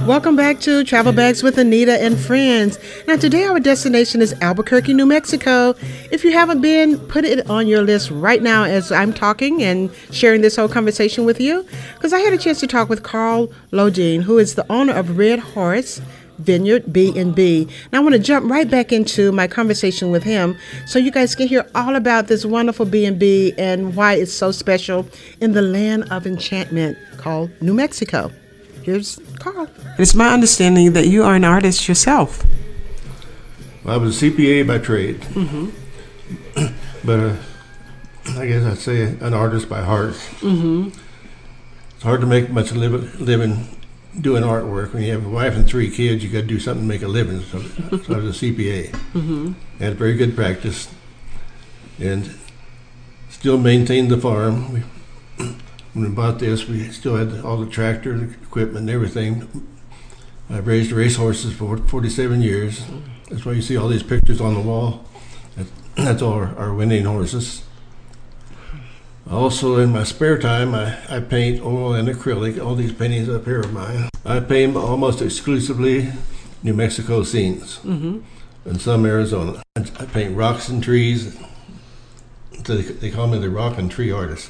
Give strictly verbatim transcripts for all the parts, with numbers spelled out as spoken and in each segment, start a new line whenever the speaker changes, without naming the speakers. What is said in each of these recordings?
Welcome back to Travel Bags with Anita and Friends. Now today our destination is Albuquerque, New Mexico. If you haven't been, put it on your list right now as I'm talking and sharing this whole conversation with you, because I had a chance to talk with Carl Lodine, who is the owner of Red Horse Vineyard B and B. Now I want to jump right back into my conversation with him so you guys can hear all about this wonderful B and B and why it's so special in the land of enchantment called New Mexico. Here's Carl.
It's my understanding that you are an artist yourself.
Well, I was a C P A by trade,
Mm-hmm.
but uh, I guess I'd say an artist by heart.
Mm-hmm.
It's hard to make much liv- living doing artwork. When you have a wife and three kids, you got to do something to make a living. So, so I was a C P A.
Mm-hmm.
Had a very good practice, and still maintained the farm. We, when we bought this, we still had all the tractor, the equipment, and everything. I've raised race horses for forty-seven years. That's why you see all these pictures on the wall. That, that's all our, our winning horses. Also, in my spare time, I, I paint oil and acrylic. All these paintings up here are mine. I paint almost exclusively New Mexico scenes,
Mm-hmm.
and some Arizona. I, I paint rocks and trees. So they, they call me the rock and tree artist.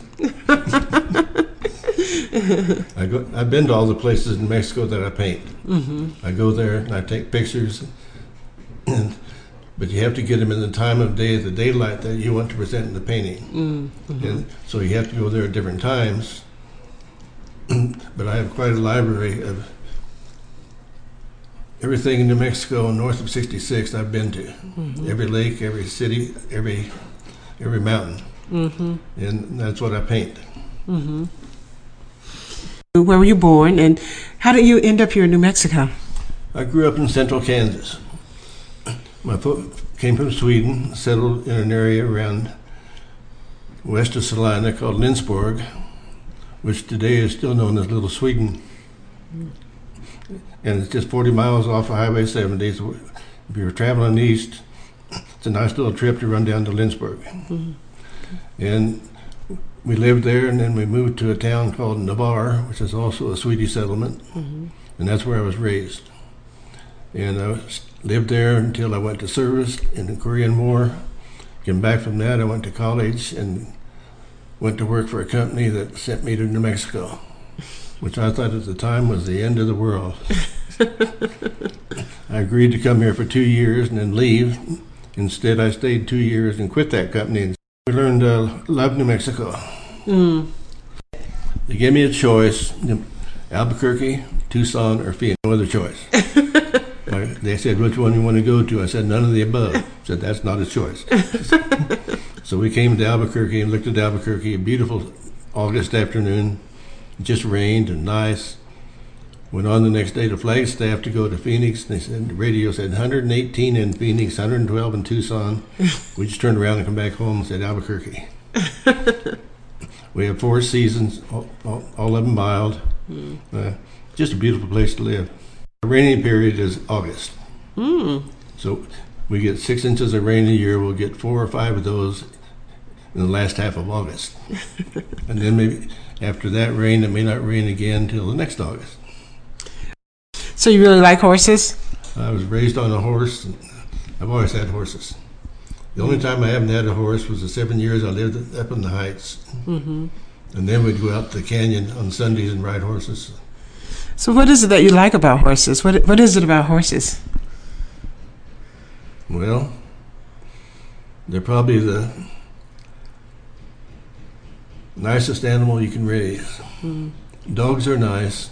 I go, I've been to all the places in Mexico that I paint.
Mm-hmm.
I go there and I take pictures, and, but you have to get them in the time of day, the daylight that you want to present in the painting.
Mm-hmm.
And so you have to go there at different times. But I have quite a library of everything in New Mexico north of sixty-six I've been to.
Mm-hmm.
Every lake, every city, every every mountain.
Mm-hmm.
And that's what I paint.
Mm-hmm. Where were you born, and how did you end up here in New Mexico?
I grew up in central Kansas. My fo- came from Sweden, settled in an area around west of Salina called Lindsborg, which today is still known as Little Sweden. And it's just forty miles off of Highway seventy. So if you're traveling east, it's a nice little trip to run down to Lindsborg.
Mm-hmm.
And we lived there, and then we moved to a town called Navarre, which is also a Swedish settlement,
Mm-hmm.
and that's where I was raised. And I was, lived there until I went to service in the Korean War. Came back from that, I went to college and went to work for a company that sent me to New Mexico, which I thought at the time was the end of the world. I agreed to come here for two years and then leave. Instead, I stayed two years and quit that company. We learned to uh, love New Mexico.
Mm.
They gave me a choice, Albuquerque, Tucson, or Phoenix. No other choice. Like, they said, which one you want to go to? I said, none of the above. I said, that's not a choice. So we came to Albuquerque and looked at Albuquerque, a beautiful August afternoon. It just rained and nice. Went on the next day to Flagstaff to go to Phoenix. They said, the radio said one hundred eighteen in Phoenix, one hundred twelve in Tucson. We just turned around and come back home and said, Albuquerque. We have four seasons, all, all, all of them mild.
Mm.
Uh, just a beautiful place to live. The rainy period is August.
Mm.
So we get six inches of rain a year. We'll get four or five of those in the last half of August. And then maybe after that rain, it may not rain again until the next August.
So you really like horses?
I was raised on a horse. And I've always had horses. The only time I haven't had a horse was the seven years I lived up in the Heights.
Mm-hmm.
And then we'd go out to the canyon on Sundays and ride horses.
So what is it that you like about horses? What What is it about horses?
Well, they're probably the nicest animal you can raise.
Mm.
Dogs are nice.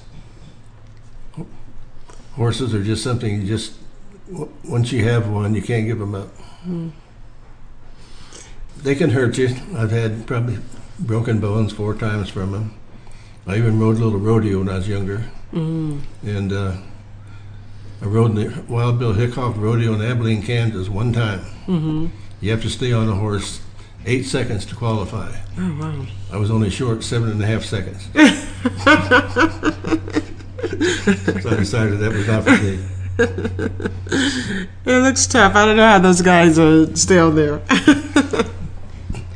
Horses are just something you just, once you have one, you can't give them up.
Mm.
They can hurt you. I've had probably broken bones four times from them. I even rode a little rodeo when I was younger.
Mm.
And uh, I rode in the Wild Bill Hickok Rodeo in Abilene, Kansas one time.
Mm-hmm.
You have to stay on a horse eight seconds to qualify.
Oh, wow.
I was only short seven and a half seconds. So I decided that was not for me.
It looks tough. I don't know how those guys are still there.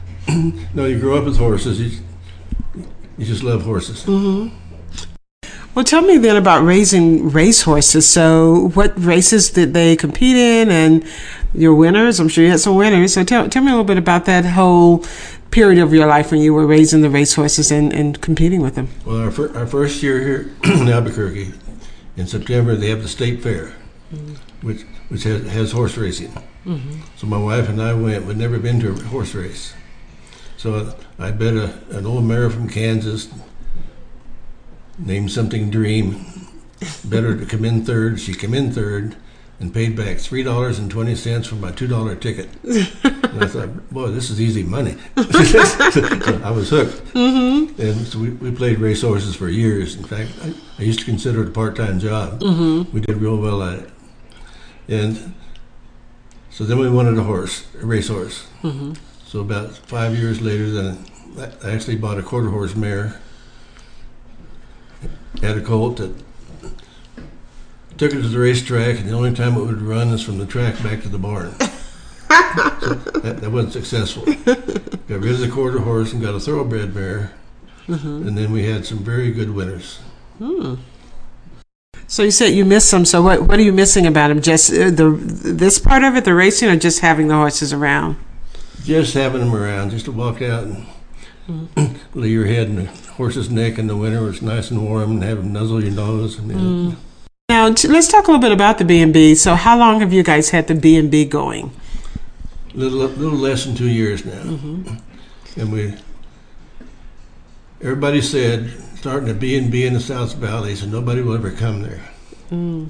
No, you grow up with horses. You, you just love horses.
Mm-hmm. Well, tell me then about raising racehorses. So what races did they compete in, and your winners? I'm sure you had some winners. So tell, tell me a little bit about that whole period of your life when you were raising the racehorses and, and competing with them.
Well, our, fir- our first year here in Albuquerque, in September, they have the state fair, mm-hmm. which which has, has horse racing. Mm-hmm. So my wife and I went. We'd never been to a horse race. So I bet a, an old mare from Kansas, named something Dream, bet her to come in third. She came in third and paid back three dollars and twenty cents for my two dollar ticket. And I thought, boy, this is easy money. So I was hooked. Mm-hmm. And so we, we played racehorses for years. In fact, I, I used to consider it a part-time job. Mm-hmm. We did real well at it. And so then we wanted a horse, a racehorse. Mm-hmm. So about five years later, then I actually bought a quarter horse mare. Had a colt that took it to the racetrack, and the only time it would run is from the track back to the barn. So that, that wasn't successful. Got rid of the quarter horse and got a thoroughbred mare, mm-hmm. and then we had some very good winners.
Hmm. So you said you missed some. So what what are you missing about them? Just uh, the this part of it, the racing, or just having the horses around?
Just having them around, just to walk out and mm-hmm. lay your head in the horse's neck in the winter where it's nice and warm and have them nuzzle your nose. I mean, mm.
Now, t- let's talk a little bit about the B and B. So how long have you guys had the B and B going?
A little, little less than two years now. Mm-hmm. And we, everybody said, starting a B and B in the South Valley, so nobody will ever come there. Mm.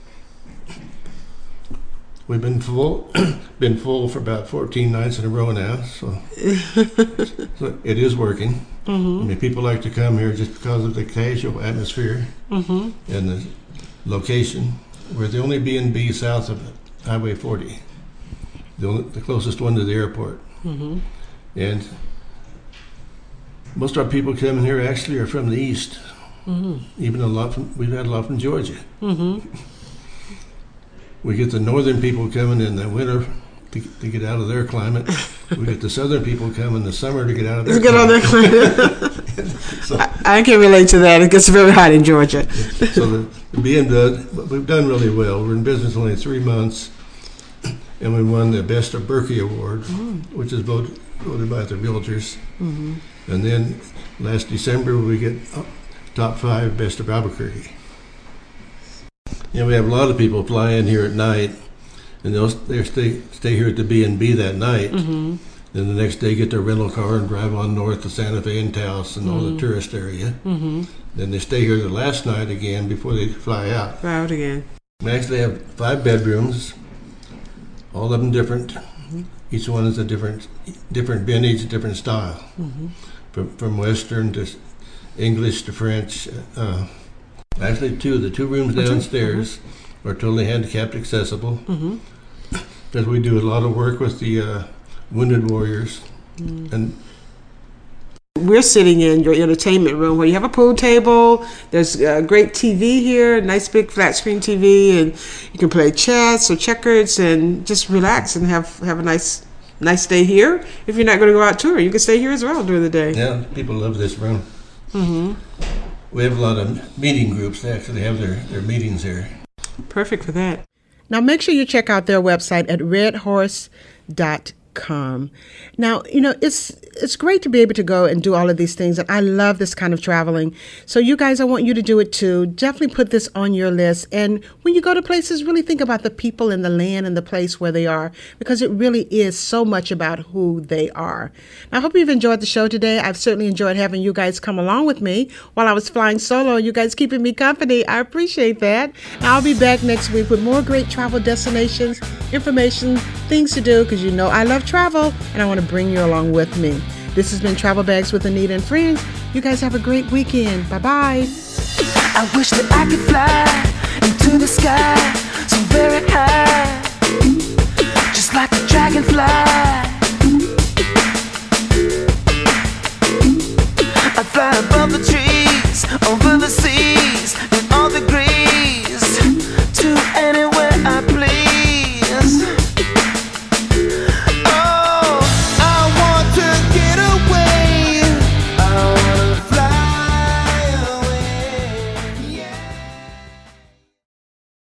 We've been full, been full for about fourteen nights in a row now, so, so it is working. Mm-hmm. I mean, people like to come here just because of the casual atmosphere mm-hmm. and the location. We're the only B and B south of Highway forty, the, only, the closest one to the airport. Mm-hmm. And most of our people coming here actually are from the east. Mm-hmm. Even a lot from, we've had a lot from Georgia. Mm-hmm. We get the northern people coming in the winter to, to get out of their climate. We get the southern people coming in the summer to get out of their
get
climate.
Out of their climate. So, I, I can relate to that. It gets very hot in Georgia.
So the, the B M W, we've done really well. We're in business only three months, and we won the Best of Berkey Award, mm. which is voted, voted by the realtors. Mm-hmm. And then last December, we get top five Best of Albuquerque. You know, we have a lot of people fly in here at night, and they'll they stay stay here at the B and B that night. Mm-hmm. Then the next day, get their rental car and drive on north to Santa Fe and Taos and mm-hmm. all the tourist area. Mm-hmm. Then they stay here the last night again before they fly out.
Fly out again.
We actually have five bedrooms, all of them different. Mm-hmm. Each one is a different different vintage, different style, mm-hmm. from from Western to English to French. Uh, Actually, two the two rooms downstairs mm-hmm. are totally handicapped accessible mm-hmm. because we do a lot of work with the uh, wounded warriors. Mm. And
we're sitting in your entertainment room where you have a pool table. There's a great T V here, nice big flat screen T V, and you can play chess or checkers and just relax and have have a nice nice day here. If you're not going to go out tour, you can stay here as well during the day.
Yeah, people love this room. Mm-hmm. We have a lot of meeting groups. They actually have their, their meetings here.
Perfect for that.
Now, make sure you check out their website at red horse dot com. Now, you know, it's it's great to be able to go and do all of these things, and I love this kind of traveling. So you guys, I want you to do it too. Definitely put this on your list. And when you go to places, really think about the people and the land and the place where they are, because it really is so much about who they are. Now, I hope you've enjoyed the show today. I've certainly enjoyed having you guys come along with me while I was flying solo. You guys keeping me company. I appreciate that. Now, I'll be back next week with more great travel destinations, information, things to do, because you know I love travel and I want to bring you along with me. This has been Travel Bags with Anita and Friends. You guys have a great weekend. Bye-bye.
I wish that I could fly into the sky so very high, just like a dragonfly.